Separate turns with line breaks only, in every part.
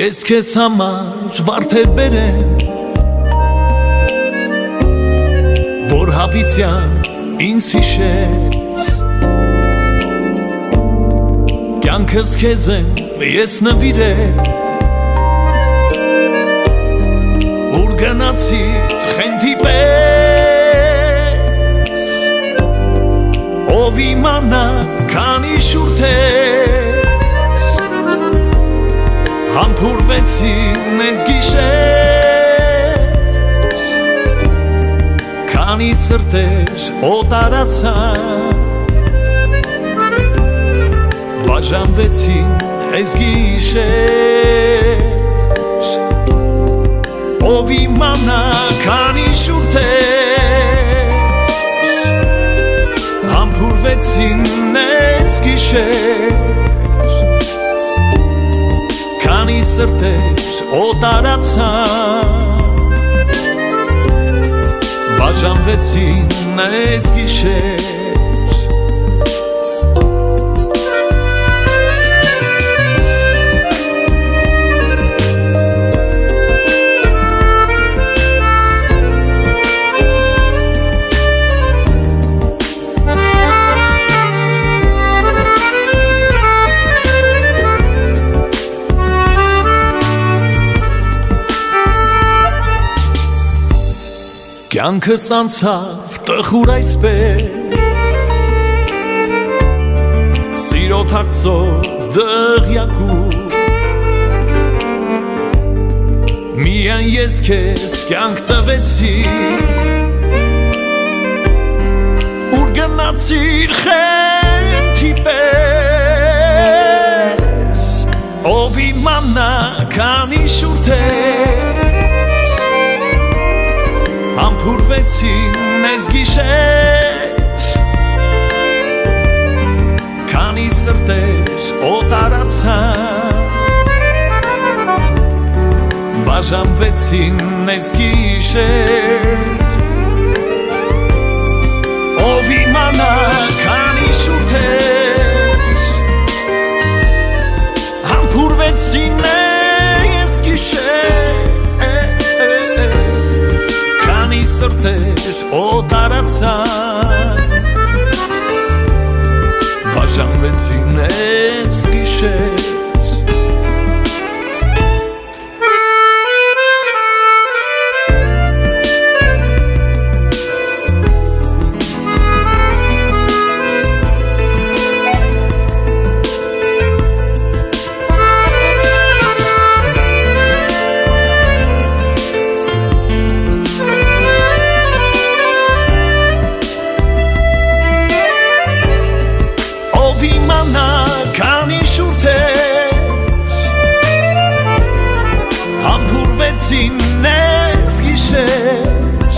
Ես քեզ համար վարդեր բերեմ, որ հավիտյան ինձ հիշես, կյանքս քեզ եմ ես նվիրել, ուր գնացիր խենթի պես, ով իմանա քանի շուրջ ես, համբուրվեցին ես գիշեր, քանի սրտեր օտարացան, բաժանվեցին ես գիշեր, ով իմանա քանի շուրջ ես, համբուրվեցին ես գիշեր, քանի սրտեր օտարացան, բաժանվեցին ես գիշեր. Կյանքս անցավ տխուր այսպես, սիրո թաքծով դղյակում, միայն ես քեզ կյանք տվեցի, ուր գնացիր խենթի պես, ով իմանա քանի շուրջ համբուրվեցին ես գիշեր, քանի սրտեր օտարացան, բաժանվեցին ես գիշեր, ով իմանա քանի շուրջ ես, համբուրվեցին ես գիշեր, սրտեր օտարացան, բաժանվեցին ես գիշեր. Համբուրվեցին ես գիշեր,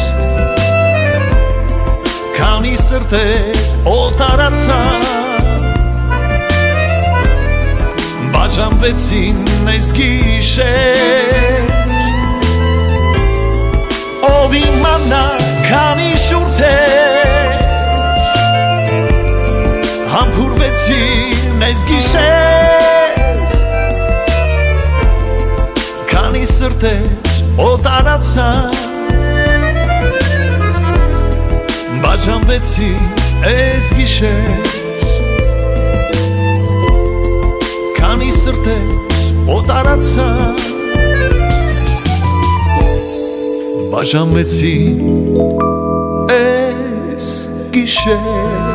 քանի սրտեր օտարացան, բաժանվեցին ես գիշեր, ով իմանա քանի շուրջ ես, համբուրվեցին ես գիշեր, քանի սրտեր օտարացան, բաժանվեցին ես գիշեր, քանի սրտեր օտարացան, բաժանվեցին ես գիշեր.